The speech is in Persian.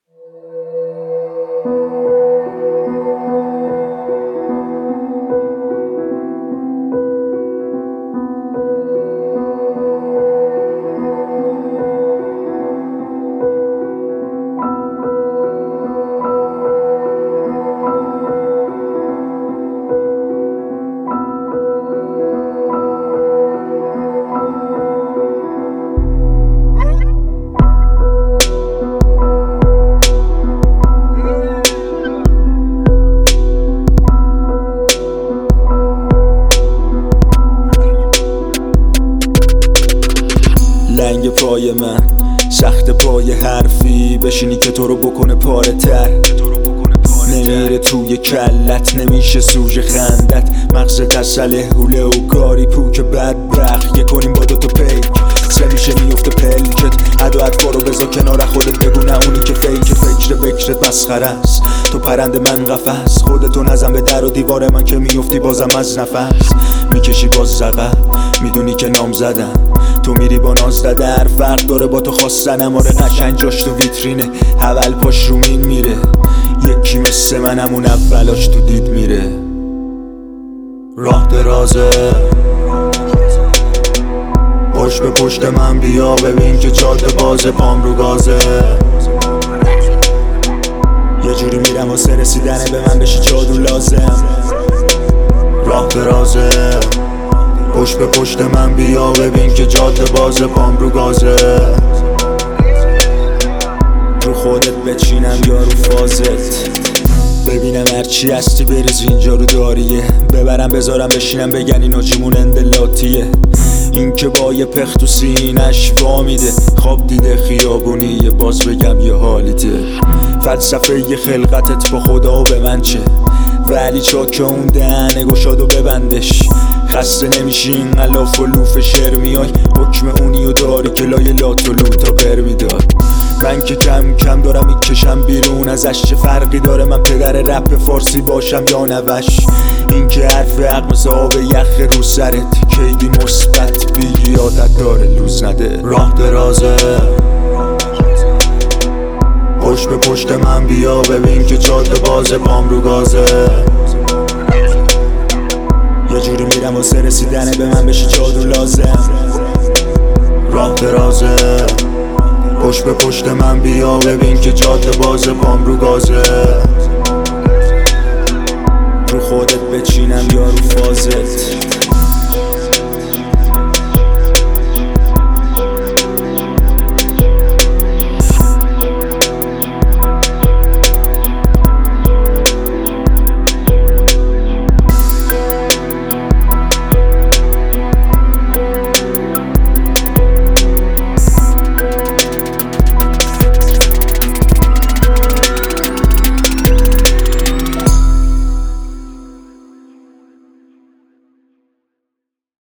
لنگ پای من سخت پای حرفی بشینی که تو رو بکنه پاره تر، نمیره توی کلت، نمیشه سوژه خندت، مغز تسله حوله و کاری پوک بدبخت. یه کنیم با دوتا پیک سه میشه میفته پلکت، عد و اطفار رو بذار کنار خودت، بگو نه اونی که فیک فکر بکرت مسخره است. تو پرنده من قفس، خودتو نزن به در و دیوار من که میفتی بازم از نفس، میکشی باز زقه میدونی که نام زدم، تو میری با ناز در فرق داره با تو خواستنم. آره قشنگ جاش تو ویترینه، اول پاش رو مین میره، یکی مثل منم اون اولاش تو دید میره. راه درازه پشت به پشت من بیا، ببین که جاده بازه، پام رو گازه، یه جوری میرم واسه رسیدنه به من بشی جادو لازم. راه درازه پشت به پشت من بیا، ببین که جاده بازه، پام رو گازه، رو خودت بچینم یا رو فازت، ببینم هرچی هستی بریز اینجا رو داریه، ببرم بذارم بشینم بگن این آجیمون اندلاتیه، این که با یه پخ تو سینش وامیده، خواب دیده خیابونیه باز بگم یه حالیته، فلسفه یه خلقتت با خدا و به من چه، ولی چاک اون دهنه گشاد و ببندش، خسته نمیشی این غلاف و لوف شعر میای، حکم اونی و داری که لای لات و لوتا پر میداد. من که کم کم دارم میکشم بیرون ازش، چه فرقی داره من پدر رپ فارسی باشم یا نوش، این که حرف حق مثل آب یخ رو سرت، کیدی مثبت بی عادت داره لوز نده. راه درازه پشت به پشت من بیا، ببین که جاده بازه، پام رو گازه، یه جوری میرم واسه رسیدنه به من بشی جادو لازم. راه درازه پشت به پشت من بیا، ببین که جاده بازه، پام رو گازه، رو خودت بچینم یا رو فازت.